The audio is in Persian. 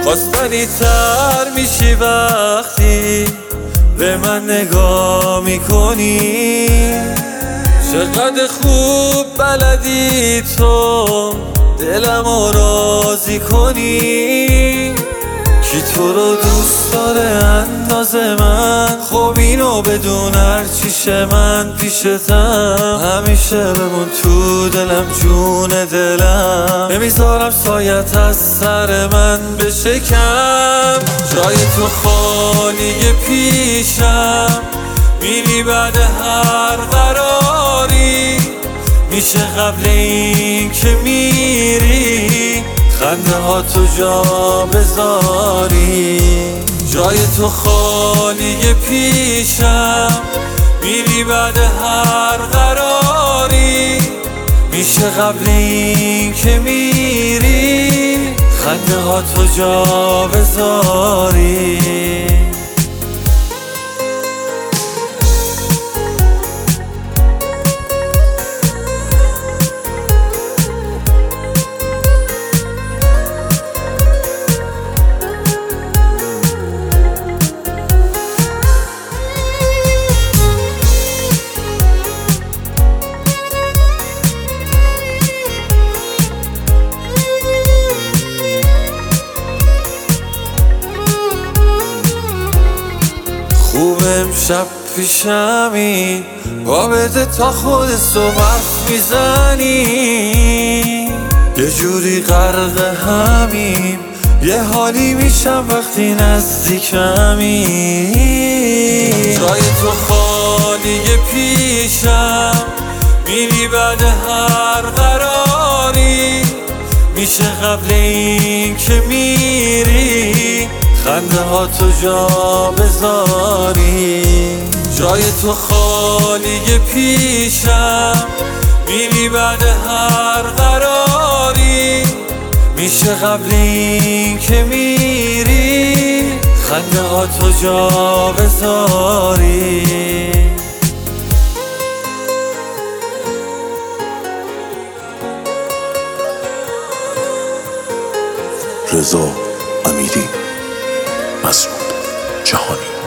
خواستنی تر میشی وقتی به من نگاه میکنی. چقدر خوب بلدی تو دلمو راضی کنی. کی تو رو دوست داره انداز من؟ خب اینو بدون هرچیشه من پیشتم. همیشه بمون تو دلم جون دلم. نمیذارم سایت از سر من بشه کم. جای تو خالیه پیشم، میری بعد هر قراری. میشه قبل این که میری خنده ها تو جا بذاری. جای تو خالیه پیشم، میری بعد هر قراری. میشه قبل این که میری خنده ها تو جا بذاری. خوب امشب پیشمی با بده تا خود صبح میزنی. یه جوری غرق همیم، یه حالی میشم وقتی نزدیکمی. جای تو خالیه پیشم، میری بعد هر قراری. میشه قبل این که میری خنده ها تو جا بذاری. جای تو خالیه پیشم، میری بعد هر قراری. میشه قبل این که میری خنده ها تو جا بذاری. رضا امیری، مسعود جهانی.